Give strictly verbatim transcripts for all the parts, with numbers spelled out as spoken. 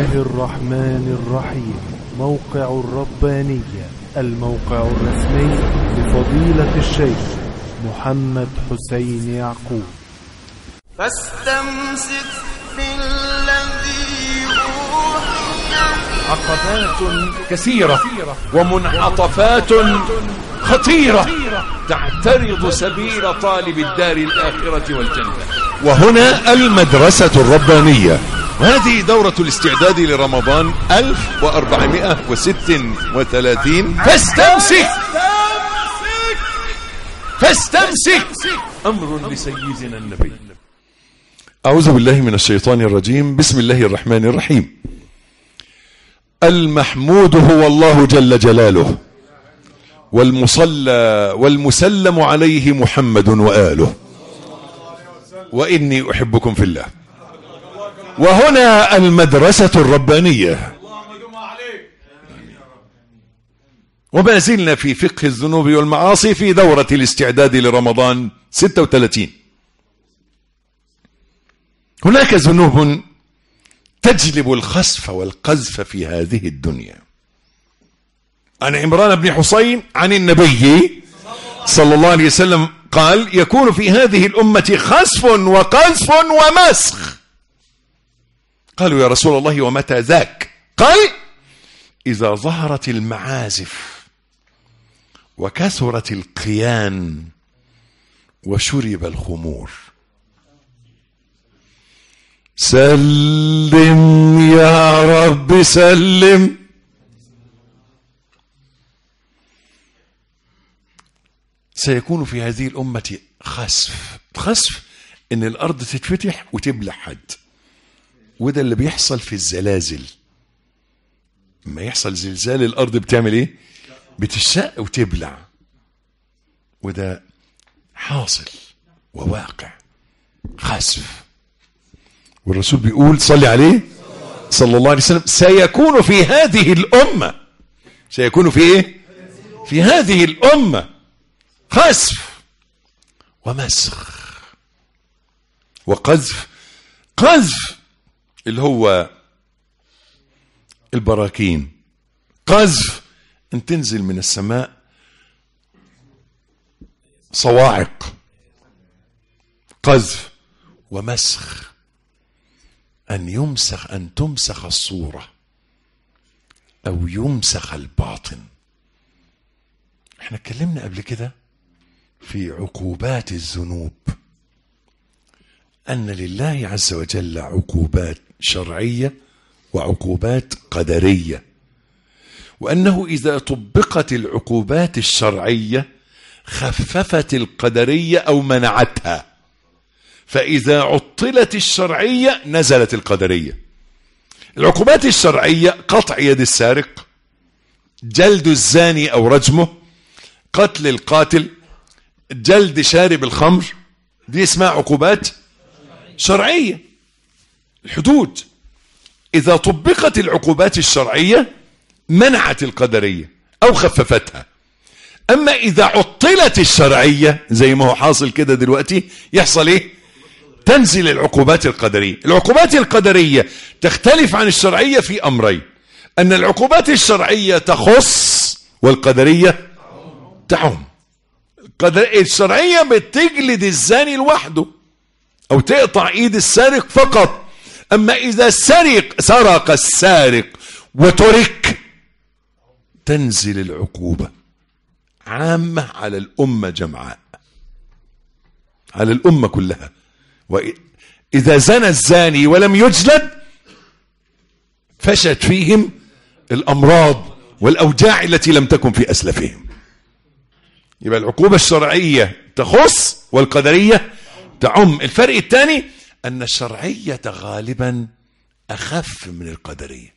الله الرحمن الرحيم. موقع الربانية، الموقع الرسمي لفضيلة الشيخ محمد حسين يعقوب. فاستمسك بالذي أوحي. عقبات كثيرة ومنعطفات خطيرة تعترض سبيل طالب الدار الآخرة والجنة. وهنا المدرسة الربانية، وهذه دورة الاستعداد لرمضان ألف وأربعمائة وستة وثلاثين. فاستمسك فاستمسك أمر لسيدنا النبي. أعوذ بالله من الشيطان الرجيم. بسم الله الرحمن الرحيم. المحمود هو الله جل جلاله، والمصلى والمسلم عليه محمد وآله، وإني أحبكم في الله. وهنا المدرسة الربانية، وما زلنا في فقه الذنوب والمعاصي في دورة الاستعداد لرمضان ستة وثلاثين. هناك ذنوب تجلب الخسف والقذف في هذه الدنيا. عن عمران بن حسين عن النبي صلى الله عليه وسلم قال: يكون في هذه الأمة خسف وقذف ومسخ. قالوا: يا رسول الله ومتى ذاك؟ قال: إذا ظهرت المعازف وكثرت القيان وشرب الخمور. سلم يا رب سلم. سيكون في هذه الأمة خسف. خسف إن الأرض تتفتح وتبلع حد، وده اللي بيحصل في الزلازل. لما يحصل زلزال الأرض بتعمل إيه؟ بتشق وتبلع، وده حاصل وواقع. خسف. والرسول بيقول صلي عليه صلى الله عليه وسلم: سيكون في هذه الأمة، سيكون في إيه؟ في هذه الأمة خسف ومسخ وقذف. قذف اللي هو البراكين. قذف ان تنزل من السماء صواعق. قذف. ومسخ ان يمسخ ان تمسخ الصورة او يمسخ الباطن. احنا اتكلمنا قبل كده في عقوبات الذنوب أن لله عز وجل عقوبات شرعية وعقوبات قدرية، وأنه إذا طبقت العقوبات الشرعية خففت القدرية أو منعتها، فإذا عطلت الشرعية نزلت القدرية. العقوبات الشرعية: قطع يد السارق، جلد الزاني أو رجمه، قتل القاتل، جلد شارب الخمر. دي اسمها عقوبات شرعية، الحدود. إذا طبقت العقوبات الشرعية منعت القدرية أو خففتها. أما إذا عطلت الشرعية زي ما هو حاصل كده دلوقتي، يحصل إيه؟ تنزل العقوبات القدرية. العقوبات القدرية تختلف عن الشرعية في أمرين: أن العقوبات الشرعية تخص والقدرية تعم. الشرعية بتجلد الزاني لوحده أو تقطع إيد السارق فقط. أما إذا سرق سرق السارق وترك تنزل العقوبة عامة على الأمة جمعاء، على الأمة كلها. وإذا زنى الزاني ولم يجلد فشت فيهم الأمراض والأوجاع التي لم تكن في أسلافهم. يبقى العقوبة الشرعية تخص والقدرية تعم. الفرق الثاني أن الشرعية غالبا أخف من القدرية.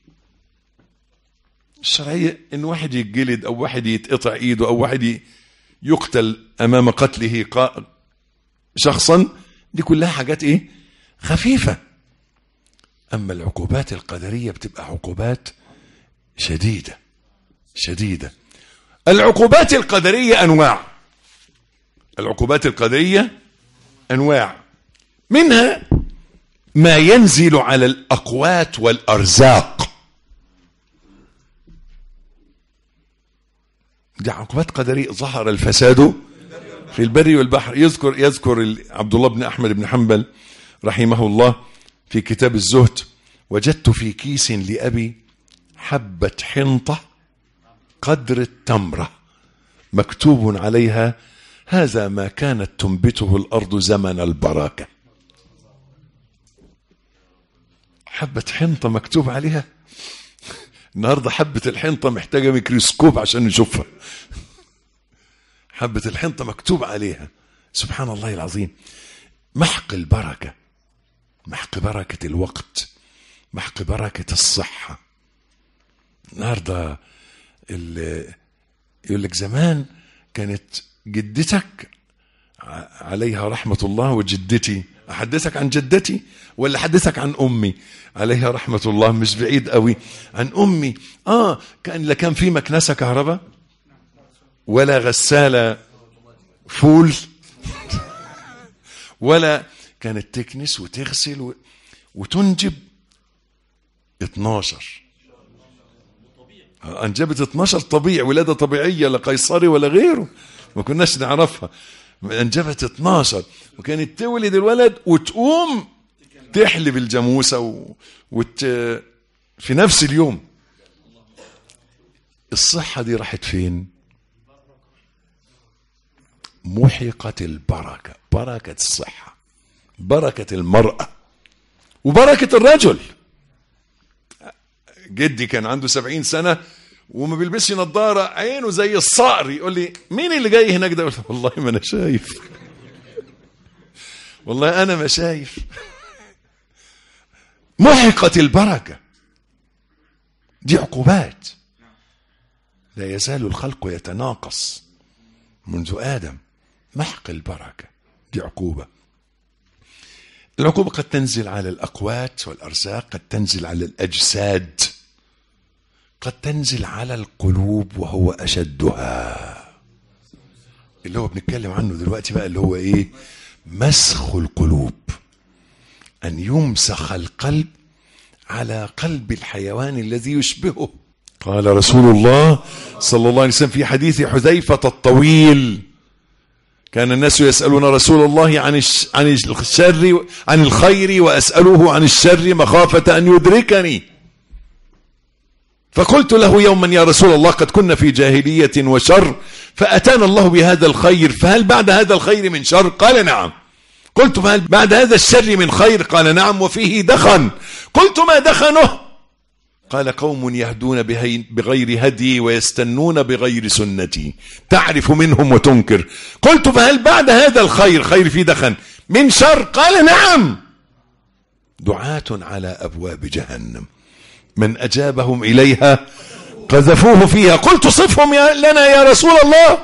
الشرعية إن واحد يتجلد أو واحد يتقطع إيده أو واحد يقتل أمام قتله شخصا، دي كلها حاجات إيه؟ خفيفة. أما العقوبات القدرية بتبقى عقوبات شديدة شديدة. العقوبات القدرية أنواع. العقوبات القدرية أنواع، منها ما ينزل على الأقوات والأرزاق. دي عقوبات قدرية. ظهر الفساد في البر والبحر. يذكر يذكر عبد الله بن أحمد بن حنبل رحمه الله في كتاب الزهد: وجدت في كيس لأبي حبة حنطة قدر التمرة مكتوب عليها: هذا ما كانت تنبته الأرض زمن البركة. حبة حنطة مكتوب عليها. النهاردة حبة الحنطة محتاجة ميكروسكوب عشان نشوفها. حبة الحنطة مكتوب عليها. سبحان الله العظيم. محق البركة، محق بركة الوقت، محق بركة الصحة. النهاردة يقول لك زمان كانت جدتك عليها رحمة الله وجدتي. أحدثك عن جدتي ولا أحدثك عن أمي عليها رحمة الله؟ مش بعيد قوي عن أمي. آه كان لا كان في مكنسة كهرباء ولا غسالة فول ولا كانت تكنس وتغسل وتنجب اتناشر. أنجبت اتناشر طبيعي، ولادة طبيعية، لا قيصري ولا غيره، ما كناش نعرفها. أنجبت اتناشر وكانت تولد الولد وتقوم تحلب الجاموسة و... وت... في نفس اليوم. الصحة دي راحت فين؟ محقت البركة، بركة الصحة، بركة المرأة وبركة الرجل. جدي كان عنده سبعين سنة وما بيلبسش نظارة، عينه زي الصقر. يقول لي: مين اللي جاي هناك ده؟ قلت: والله ما أنا شايف، والله أنا ما شايف. محقت البركة. دي عقوبات. لا يزال الخلق يتناقص منذ آدم. محق البركة دي عقوبة. العقوبة قد تنزل على الأقوات والأرزاق، قد تنزل على الأجساد، قد تنزل على القلوب وهو أشدها، اللي هو بنتكلم عنه دلوقتي بقى، اللي هو إيه؟ مسخ القلوب. أن يمسخ القلب على قلب الحيوان الذي يشبهه. قال رسول الله صلى الله عليه وسلم في حديث حذيفة الطويل: كان الناس يسألون رسول الله عن عن الشر عن الخير وأسأله عن الشر مخافة أن يدركني، فقلت له يوما: يا رسول الله، قد كنا في جاهلية وشر فأتانا الله بهذا الخير، فهل بعد هذا الخير من شر؟ قال: نعم. قلت: فهل بعد هذا الشر من خير؟ قال: نعم، وفيه دخن. قلت: ما دخنه؟ قال: قوم يهدون بغير هدي ويستنون بغير سنتي، تعرف منهم وتنكر. قلت: فهل بعد هذا الخير، خير في دخن، من شر؟ قال: نعم، دعاة على أبواب جهنم من أجابهم إليها قذفوه فيها. قلت: صفهم لنا يا رسول الله.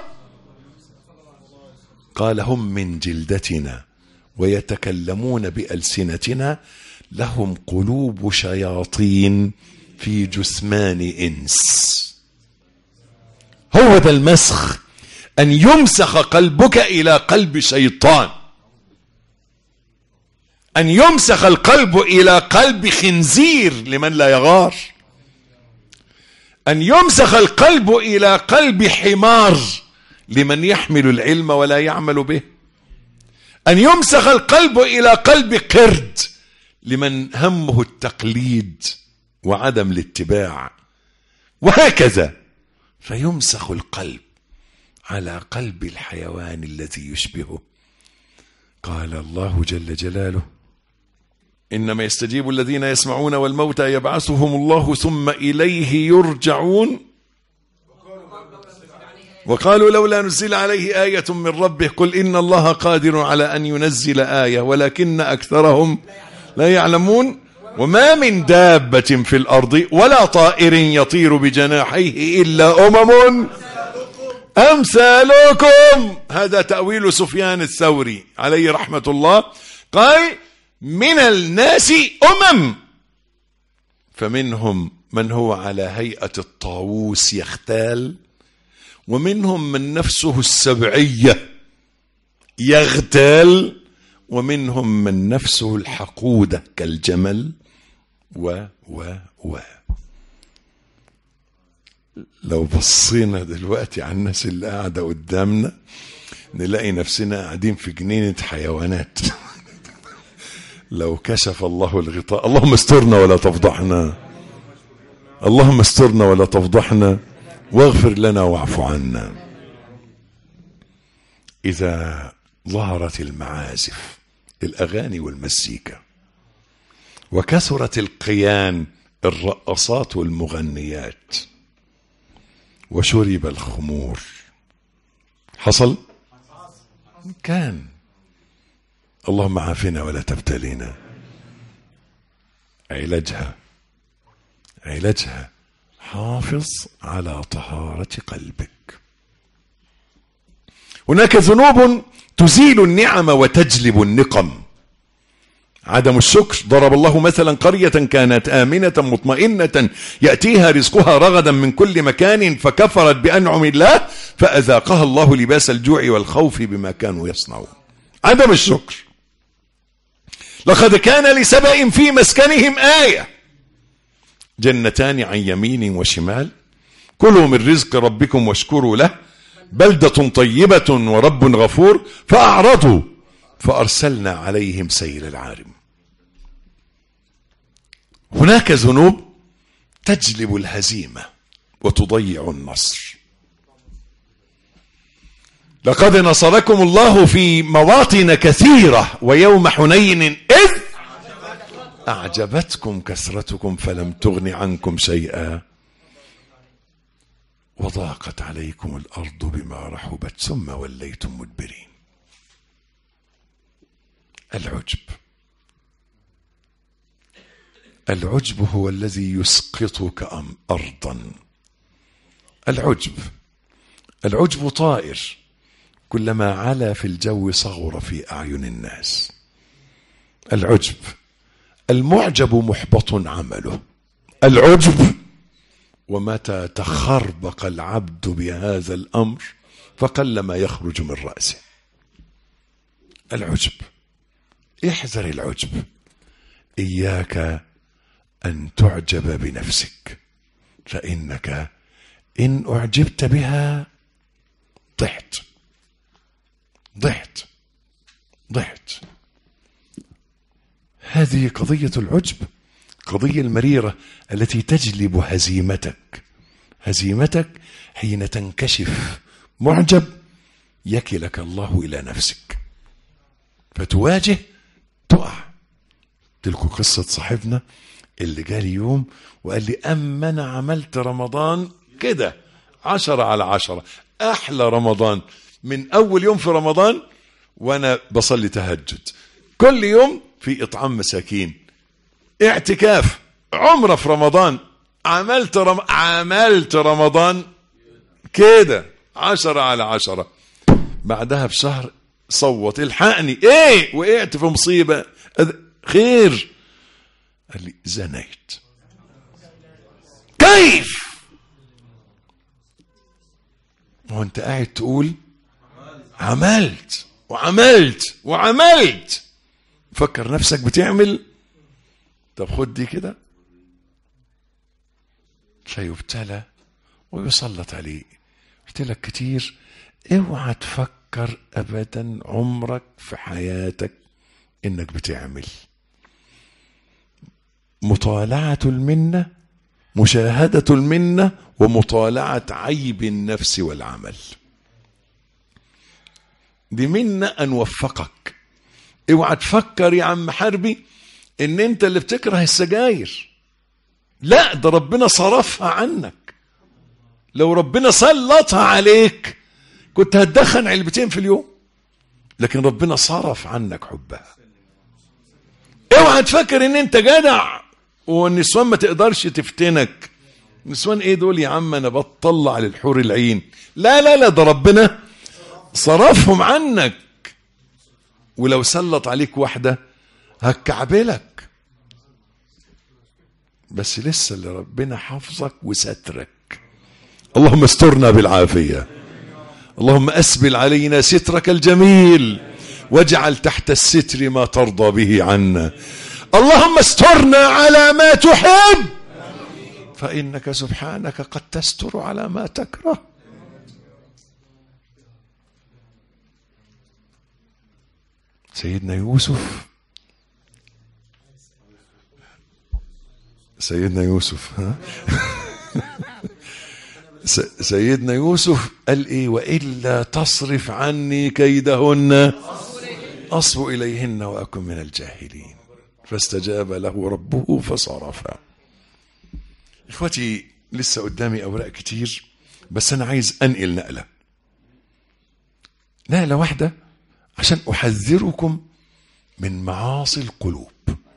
قال: هم من جلدتنا ويتكلمون بألسنتنا، لهم قلوب شياطين في جثمان إنس. هو ذا المسخ، أن يمسخ قلبك إلى قلب شيطان، أن يمسخ القلب إلى قلب خنزير لمن لا يغار، أن يمسخ القلب إلى قلب حمار لمن يحمل العلم ولا يعمل به، أن يمسخ القلب إلى قلب قرد لمن همه التقليد وعدم الاتباع، وهكذا. فيمسخ القلب على قلب الحيوان الذي يشبهه. قال الله جل جلاله: إنما يستجيب الذين يسمعون والموتى يبعثهم الله ثم إليه يرجعون. وقالوا لولا نزل عليه آية من ربه قل إن الله قادر على أن ينزل آية ولكن أكثرهم لا يعلمون. وما من دابة في الأرض ولا طائر يطير بجناحيه إلا أمم أمثالكم. هذا تأويل سفيان الثوري عليه رحمة الله. قال: من الناس أمم، فمنهم من هو على هيئة الطاووس يختال، ومنهم من نفسه السبعية يغتال، ومنهم من نفسه الحقودة كالجمل، و و و لو بصينا دلوقتي على الناس اللي قاعدة قدامنا نلاقي نفسنا قاعدين في جنينة حيوانات. لو كشف الله الغطاء. اللهم استرنا ولا تفضحنا، اللهم استرنا ولا تفضحنا، واغفر لنا واعف عنا. إذا ظهرت المعازف، الأغاني والمزيكا، وكثرت القيان، الرقصات والمغنيات، وشرب الخمور، حصل؟ كان. اللهم عافنا ولا تبتلينا. علاجها علاجها حافظ على طهارة قلبك. هناك ذنوب تزيل النعم وتجلب النقم. عدم الشكر. ضرب الله مثلا قرية كانت آمنة مطمئنة يأتيها رزقها رغدا من كل مكان فكفرت بأنعم الله فأذاقها الله لباس الجوع والخوف بما كانوا يصنعون. عدم الشكر. لقد كان لسبأ في مسكنهم آية، جنتان عن يمين وشمال، كلوا من رزق ربكم واشكروا له بلدة طيبة ورب غفور، فأعرضوا فأرسلنا عليهم سيل العارم. هناك ذنوب تجلب الهزيمة وتضيع النصر. لقد نصركم الله في مواطن كثيرة ويوم حنين إذ أعجبتكم كثرتكم فلم تغن عنكم شيئا وضاقت عليكم الأرض بما رحبت ثم وليتم مدبرين. العجب. العجب هو الذي يسقطك أم أرضا. العجب العجب طائر كلما علا في الجو صغر في أعين الناس. العجب. المعجب محبط عمله. العجب. ومتى تخربق العبد بهذا الأمر فقل ما يخرج من رأسه. العجب. احذر العجب. إياك أن تعجب بنفسك، فإنك إن أعجبت بها ضحت ضحت ضحت. هذه قضية العجب، قضية المريرة التي تجلب هزيمتك. هزيمتك حين تنكشف معجب يكلك الله إلى نفسك فتواجه تقع. تلك قصة صاحبنا اللي جالي يوم وقال لي أما أنا عملت رمضان كده عشرة على عشرة، أحلى رمضان من أول يوم في رمضان وأنا بصلي تهجد كل يوم في إطعام مساكين، اعتكاف، عمرة في رمضان، عملت رم... عملت رمضان كده عشرة على عشرة. بعدها بشهر صوت الحقني، ايه وقعت في مصيبة، خير. قال لي زنيت. كيف؟ وانت قاعد تقول عملت وعملت وعملت، فكر نفسك بتعمل. طب خد دي كده، فيبتلى ويسلط عليه. قلت لك كتير اوعى تفكر ابدا عمرك في حياتك انك بتعمل. مطالعة المنة، مشاهدة المنة، ومطالعة عيب النفس والعمل. دي منة ان وفقك. اوعى تفكر يا عم حربي ان انت اللي بتكره السجاير، لا، ده ربنا صرفها عنك. لو ربنا سلطها عليك كنت هتدخن علبتين في اليوم، لكن ربنا صرف عنك حبها. اوعى تفكر ان انت جدع والنسوان ما تقدرش تفتنك. نسوان ايه دول يا عم، انا بطلع للحور العين. لا لا لا، ده ربنا صرفهم عنك. ولو سلط عليك واحدة هتكعبلك، بس لسه اللي ربنا حافظك وسترك. اللهم استرنا بالعافية. اللهم أسبل علينا سترك الجميل واجعل تحت الستر ما ترضى به عنا. اللهم استرنا على ما تحب فإنك سبحانك قد تستر على ما تكره. سيدنا يوسف سيدنا يوسف ها سيدنا يوسف قال ايه؟ وإلا تصرف عني كيدهن أصب إليهن وأكن من الجاهلين فاستجاب له ربه فصرفا. إخوتي لسه قدامي أوراق كتير، بس أنا عايز أنقل نقلة نقلة واحدة عشان أحذركم من معاصي القلوب.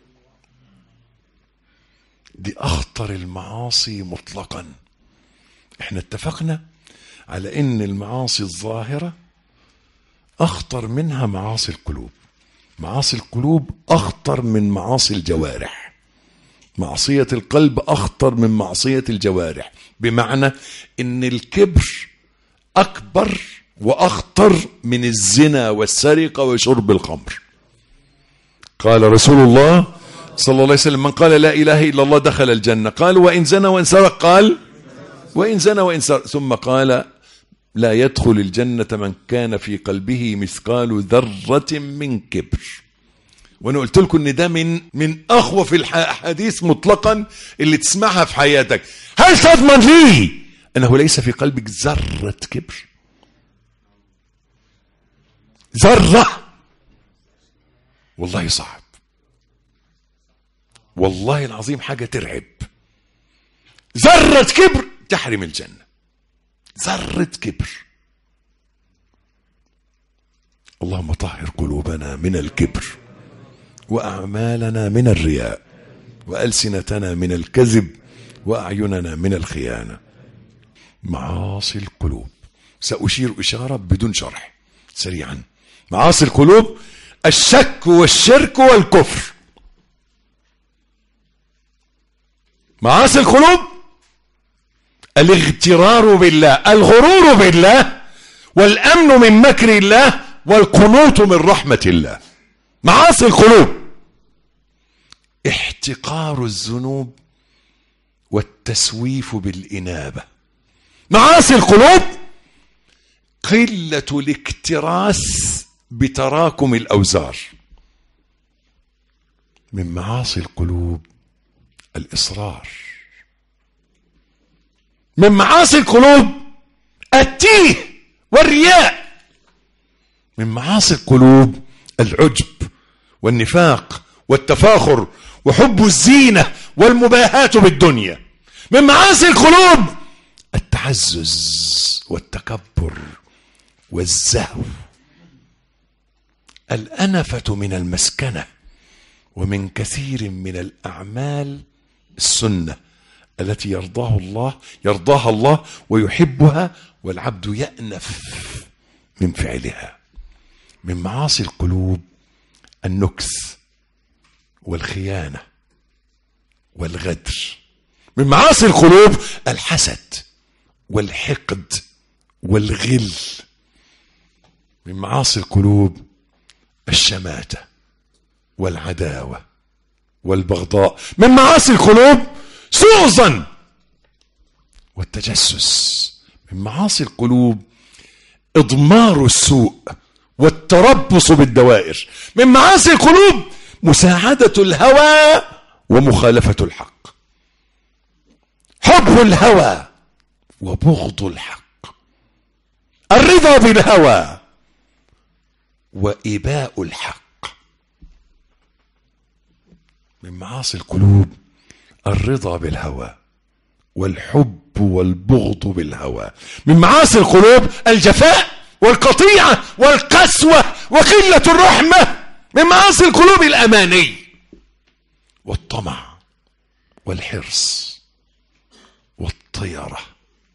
دي أخطر المعاصي مطلقا. احنا اتفقنا على ان المعاصي الظاهرة اخطر منها معاصي القلوب. معاصي القلوب اخطر من معاصي الجوارح. معصية القلب اخطر من معصية الجوارح، بمعنى ان الكبر اكبر واخطر من الزنا والسرقة وشرب الخمر. قال رسول الله صلى الله عليه وسلم: من قال لا اله الا الله دخل الجنة. قال: وان زنى وان سرق؟ قال: وإن زنى وإن سرق. ثم قال: لا يدخل الجنة من كان في قلبه مثقال ذرة من كبر. وأنا قلت لكم إن ده من من أخوف الحديث مطلقا اللي تسمعها في حياتك. هل تضمن لي أنه ليس في قلبك ذرة كبر؟ ذرة؟ والله صعب، والله العظيم حاجة ترعب. ذرة كبر تحرم الجنة. ذرة كبر. اللهم طهر قلوبنا من الكبر، وأعمالنا من الرياء، وألسنتنا من الكذب، وأعيننا من الخيانة. معاصي القلوب سأشير إشارة بدون شرح سريعا. معاصي القلوب: الشك والشرك والكفر. معاصي القلوب: الاغترار بالله، الغرور بالله، والأمن من مكر الله، والقنوط من رحمة الله. معاصي القلوب: احتقار الذنوب والتسويف بالإنابة. معاصي القلوب: قلة الاكتراث بتراكم الأوزار. من معاصي القلوب: الإصرار. من معاصي القلوب: التيه والرياء. من معاصي القلوب: العجب والنفاق والتفاخر وحب الزينة والمباهاة بالدنيا. من معاصي القلوب: التعزز والتكبر والزهو. الأنفة من المسكنة. ومن كثير من الأعمال السنة التي يرضاه الله يرضاها الله ويحبها، والعبد يأنف من فعلها. من معاصي القلوب: النكث والخيانة والغدر. من معاصي القلوب: الحسد والحقد والغل. من معاصي القلوب: الشماتة والعداوة والبغضاء. من معاصي القلوب: سوء الظن والتجسس. من معاصي القلوب: إضمار السوء والتربص بالدوائر. من معاصي القلوب: مساعدة الهوى ومخالفة الحق. حب الهوى وبغض الحق. الرضا بالهوى وإباء الحق. من معاصي القلوب: الرضا بالهوى والحب والبغض بالهوى. من معاصي القلوب: الجفاء والقطيعة والقسوة وقلة الرحمة. من معاصي القلوب: الأماني والطمع والحرص والطيرة.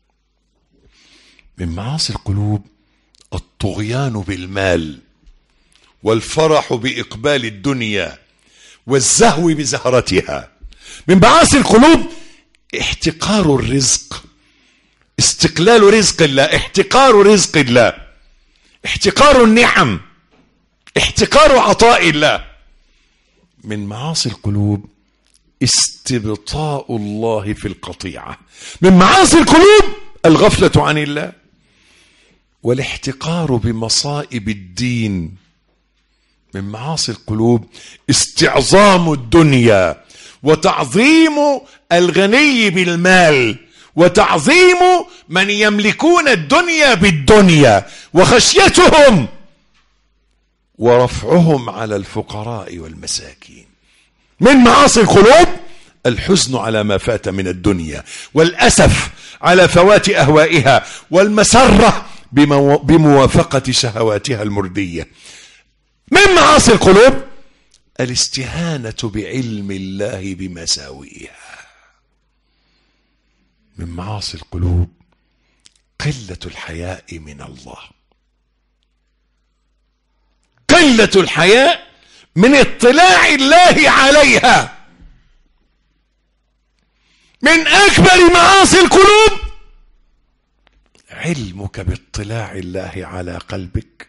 من معاصي القلوب: الطغيان بالمال والفرح بإقبال الدنيا والزهو بزهرتها. من معاصي القلوب: احتقار الرزق، استقلال رزق الله، احتقار رزق الله، احتقار النعم، احتقار عطاء الله. من معاصي القلوب: استبطاء الله في القطيعة. من معاصي القلوب الغفلة عن الله والاحتقار بمصائب الدين. من معاصي القلوب استعظام الدنيا وتعظيم الغني بالمال وتعظيم من يملكون الدنيا بالدنيا وخشيتهم ورفعهم على الفقراء والمساكين. من معاصي القلوب الحزن على ما فات من الدنيا والأسف على فوات أهوائها والمسرة بموافقة شهواتها المردية. من معاصي القلوب الاستهانة بعلم الله بمساوئها. من معاصي القلوب قلة الحياء من الله، قلة الحياء من اطلاع الله عليها. من أكبر معاصي القلوب علمك باطلاع الله على قلبك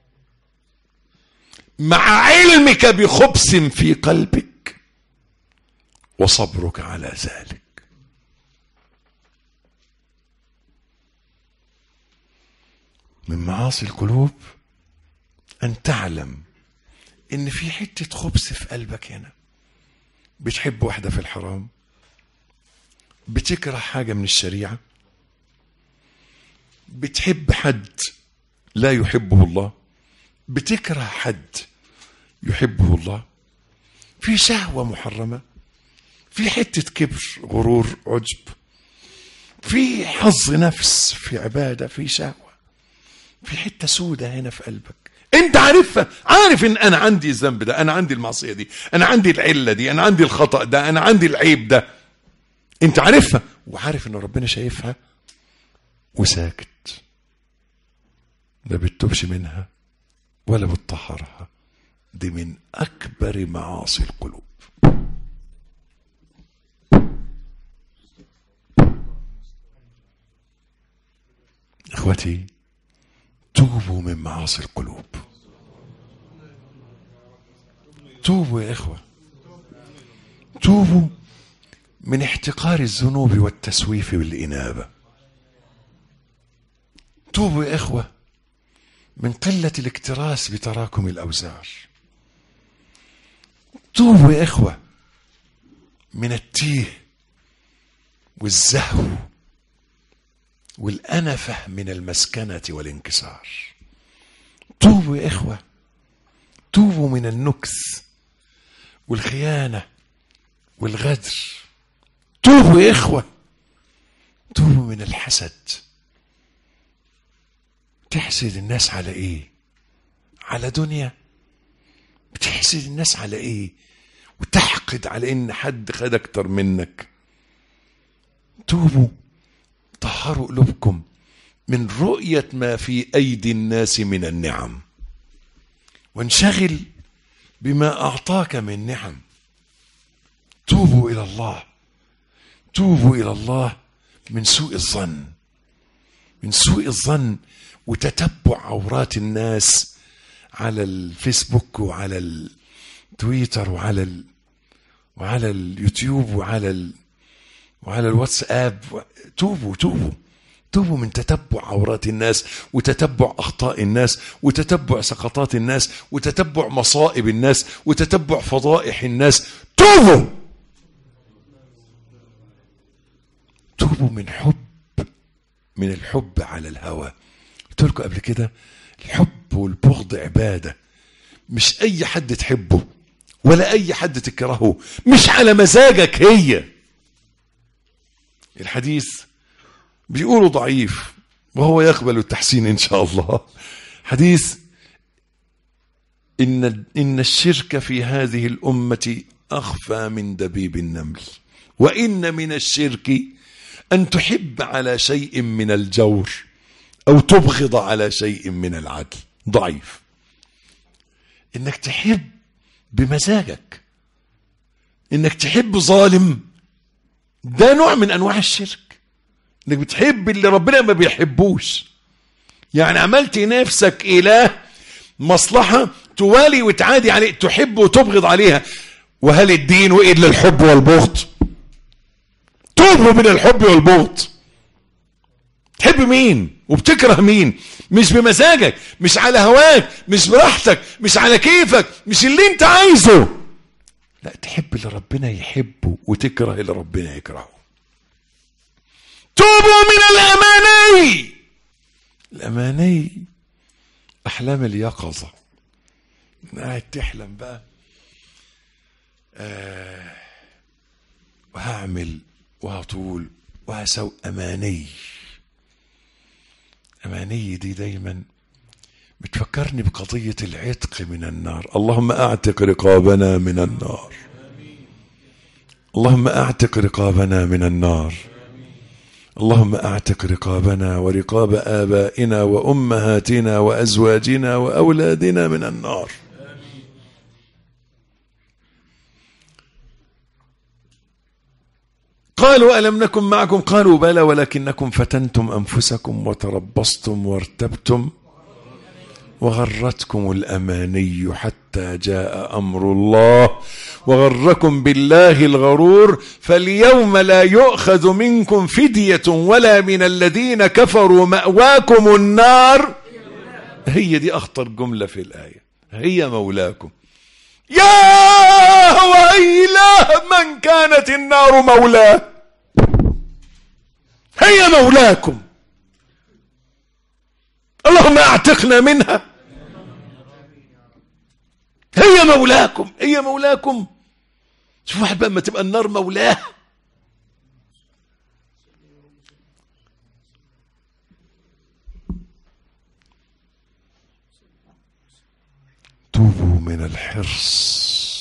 مع علمك بخبث في قلبك وصبرك على ذلك. من معاصي القلوب أن تعلم إن في حتة خبث في قلبك هنا. بتحب واحدة في الحرام، بتكره حاجة من الشريعة، بتحب حد لا يحبه الله، بتكره حد يحبه الله، في شهوة محرمة، في حتة كبر غرور عجب، في حظ نفس، في عبادة، في شهوة، في حتة سودة هنا في قلبك انت عارفها. عارف ان انا عندي الذنب ده، انا عندي المعصية دي، انا عندي العلة دي، انا عندي الخطأ ده، انا عندي العيب ده. انت عارفها وعارف ان ربنا شايفها وساكت، لا بتتوبش منها ولا بتطهرها. دي من اكبر معاصي القلوب. اخوتي توبوا من معاصي القلوب، توبوا يا اخوة، توبوا من احتقار الذنوب والتسويف بالإنابة. توبوا يا اخوة من قلة الاكتراث بتراكم الأوزار. توبوا يا اخوة من التيه والزهو والأنفة من المسكنة والانكسار. توبوا يا إخوة، توبوا من النكس والخيانة والغدر. توبوا يا إخوة، توبوا من الحسد. تحسد الناس على إيه؟ على دنيا؟ بتحسد الناس على إيه؟ وتحقد على إن حد خد أكتر منك. توبوا، طهروا قلوبكم من رؤية ما في أيدي الناس من النعم، وانشغل بما أعطاك من نعم. توبوا إلى الله، توبوا إلى الله من سوء الظن، من سوء الظن وتتبع عورات الناس على الفيسبوك وعلى التويتر وعلى ال... وعلى اليوتيوب وعلى ال... وعلى الواتساب. توبوا توبوا توبوا من تتبع عورات الناس وتتبع أخطاء الناس وتتبع سقطات الناس وتتبع مصائب الناس وتتبع فضائح الناس. توبوا، توبوا من حب، من الحب على الهوى. قلت لكم قبل كده الحب والبغض عبادة، مش أي حد تحبه ولا أي حد تكرهه، مش على مزاجك. هي الحديث بيقولوا ضعيف وهو يقبل التحسين إن شاء الله. حديث إن, إن الشرك في هذه الأمة أخفى من دبيب النمل، وإن من الشرك أن تحب على شيء من الجور أو تبغض على شيء من العدل. ضعيف إنك تحب بمزاجك، إنك تحب ظالم، ده نوع من أنواع الشرك. إنك بتحب اللي ربنا ما بيحبوش، يعني عملت نفسك إله مصلحة توالي وتعادي عليه، تحب وتبغض عليها. وهل الدين إلا الحب والبغض؟ توبوا من الحب والبغض. تحب مين وبتكره مين؟ مش بمزاجك، مش على هواك، مش براحتك، مش على كيفك، مش اللي انت عايزه. لا، تحب اللي ربنا يحبه وتكره اللي ربنا يكرهه. توبوا من الأماني. الأماني أحلام اليقظة، قاعد تحلم بقى آه وهعمل وهطول وهسوي. أماني أماني دي دايما بتفكرني بقضية العتق من النار. اللهم أعتق رقابنا من النار، اللهم أعتق رقابنا من النار، اللهم أعتق رقابنا ورقاب آبائنا وأمهاتنا وأزواجنا وأولادنا من النار. قالوا ألم نكن معكم؟ قالوا بلى ولكنكم فتنتم أنفسكم وتربصتم وارتبتم وغرتكم الأماني حتى جاء أمر الله وغركم بالله الغرور. فاليوم لا يؤخذ منكم فدية ولا من الذين كفروا، مأواكم النار. هي دي أخطر جملة في الآية، هي مولاكم. يا ويله من كانت النار مولاه، هي مولاكم. اللهم اعتقنا منها. هي مولاكم، هي مولاكم. شوف واحد بقى ما تبقى النار مولاه. توبوا من الحرص.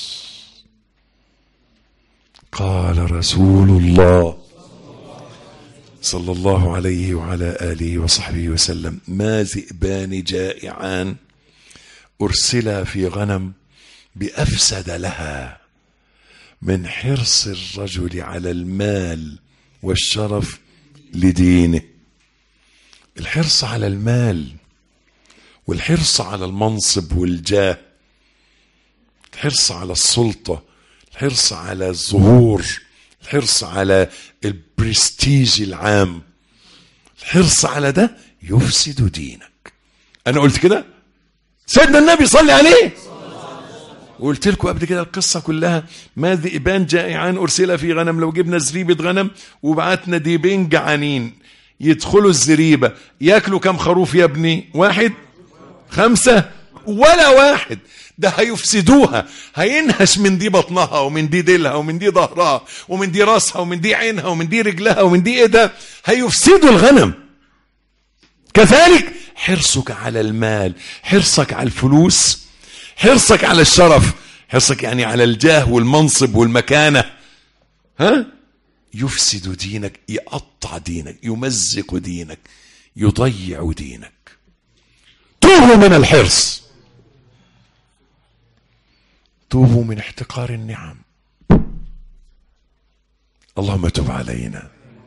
قال رسول الله صلى الله عليه وعلى آله وصحبه وسلم: ما ذئبان جائعان أرسلا في غنم بأفسد لها من حرص الرجل على المال والشرف لدينه. الحرص على المال والحرص على المنصب والجاه، الحرص على السلطة، الحرص على الظهور، الحرص على البرستيج العام، الحرص على ده يفسد دينك. أنا قلت كده، سيدنا النبي صلى عليه. وقلت لكم قبل كده القصة كلها: ما ذئبان جائعان أرسل في غنم. لو جبنا زريبة غنم وبعتنا ديبين جعانين يدخلوا الزريبة، ياكلوا كم خروف يا ابني؟ واحد؟ خمسة؟ ولا واحد. ده هيفسدوها، هينهش من دي بطنها ومن دي ديلها ومن دي ظهرها ومن دي راسها ومن دي عينها ومن دي رجلها ومن دي ايدها، هيفسدوا الغنم. كذلك حرصك على المال، حرصك على الفلوس، حرصك على الشرف، حرصك يعني على الجاه والمنصب والمكانة، ها؟ يفسد دينك، يقطع دينك، يمزق دينك، يضيع دينك. توبوا من الحرص، توبوا من احتقار النعم. اللهم تب علينا.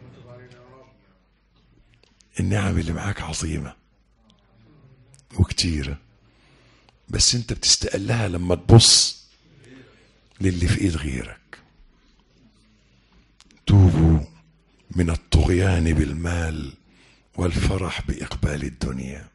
النعم اللي معاك عظيمة وكتيرة، بس انت بتستقلها لما تبص للي في ايد غيرك. توبوا من الطغيان بالمال والفرح بإقبال الدنيا.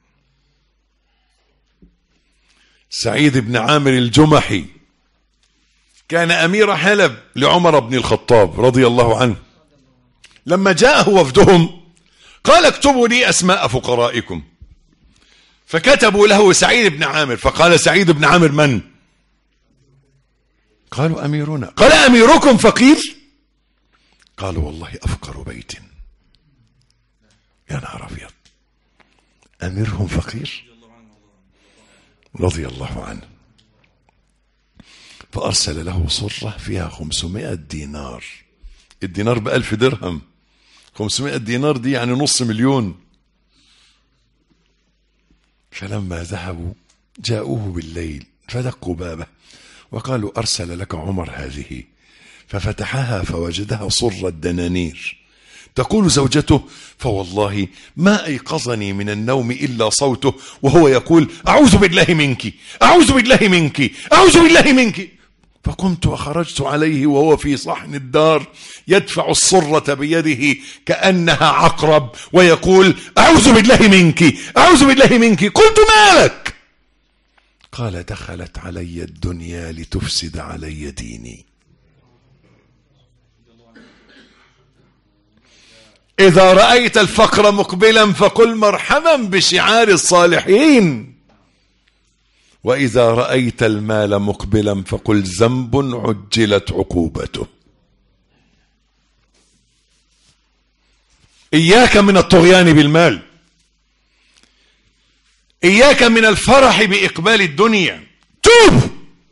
سعيد بن عامر الجمحي كان أمير حلب لعمر بن الخطاب رضي الله عنه. لما جاءه وفدهم قال: اكتبوا لي أسماء فقرائكم. فكتبوا له سعيد بن عامر. فقال سعيد بن عامر: من؟ قالوا: أميرنا. قال: أميركم فقير؟ قالوا: والله أفقر بيت. يا نهار أبيض، أميرهم فقير رضي الله عنه. فأرسل له صرة فيها خمسمائة دينار. الدينار بألف درهم، خمسمائة دينار دي يعني نص مليون. فلما ذهبوا جاءوه بالليل فدقوا بابه وقالوا: أرسل لك عمر هذه. ففتحها فوجدها صرة دنانير. تقول زوجته: فوالله ما أيقظني من النوم إلا صوته وهو يقول: أعوذ بالله منك، أعوذ بالله منك، أعوذ بالله منك. فقمت وخرجت عليه وهو في صحن الدار يدفع الصرة بيده كأنها عقرب ويقول أعوذ بالله منك أعوذ بالله منك. قلت مالك؟ قال دخلت علي الدنيا لتفسد علي ديني. إذا رأيت الفقر مقبلا فقل مرحبا بشعار الصالحين، وإذا رأيت المال مقبلا فقل ذنب عجلت عقوبته. إياك من الطغيان بالمال، إياك من الفرح بإقبال الدنيا. توب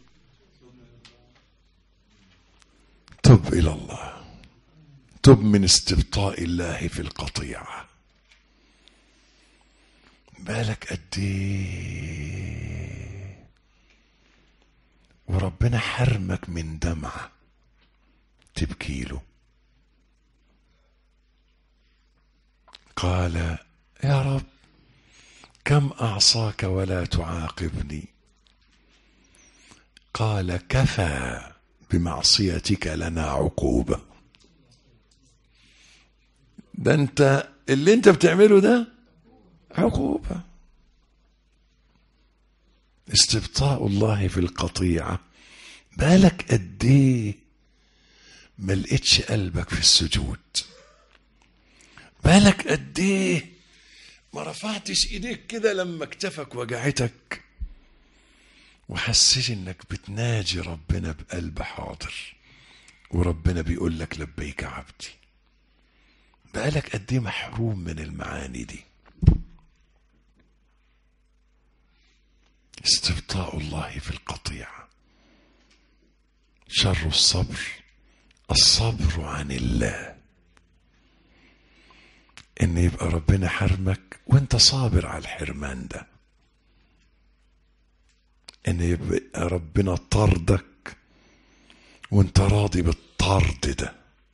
توب إلى الله، توب من استبطاء الله في القطيعة. بالك قد ايه وربنا حرمك من دمعة تبكي له. قال يا رب كم أعصاك ولا تعاقبني؟ قال كفى بمعصيتك لنا عقوبة. ده انت اللي انت بتعمله ده عقوبة. استبطاء الله في القطيعة. بالك قد ايه ما لقيتش قلبك في السجود؟ بالك قد ايه ما رفعتش ايديك كده لما كتفك وجعتك وحسيت انك بتناجي ربنا بقلب حاضر وربنا بيقول لك لبيك عبدي؟ بقالك قد ايه محروم من المعاني دي؟ استبطاء الله في القطيعة. شر الصبر الصبر عن الله، ان يبقى ربنا حرمك وانت صابر على الحرمان ده، ان يبقى ربنا طردك وانت راضي بالطرد ده،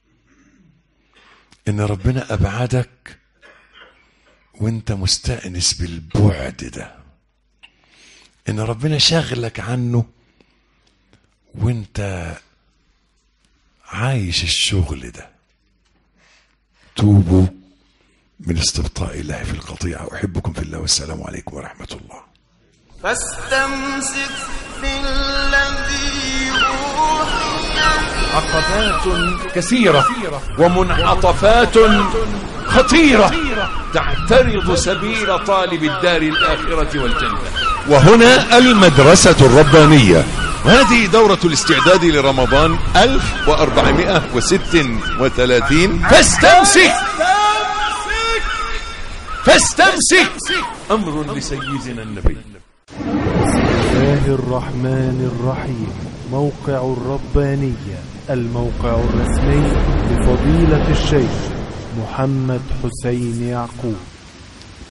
ان ربنا ابعدك وانت مستأنس بالبعد ده، ان ربنا شغلك عنه وانت عايش الشغل ده. توبوا من استبطاء الله في القطيعة. أحبكم في الله والسلام عليكم ورحمة الله. فاستمسك بالذي أوحي. عقبات كثيرة ومنعطفات خطيرة تعترض سبيل طالب الدار الآخرة والجنة. وهنا المدرسة الربانية، وهذه دورة الاستعداد لرمضان ألف وأربعمائة وستة وثلاثين. فاستمسك فاستمسك أمر لسيدنا النبي. بسم الله الرحمن الرحيم. موقع الربانية، الموقع الرسمي لفضيلة الشيخ محمد حسين يعقوب.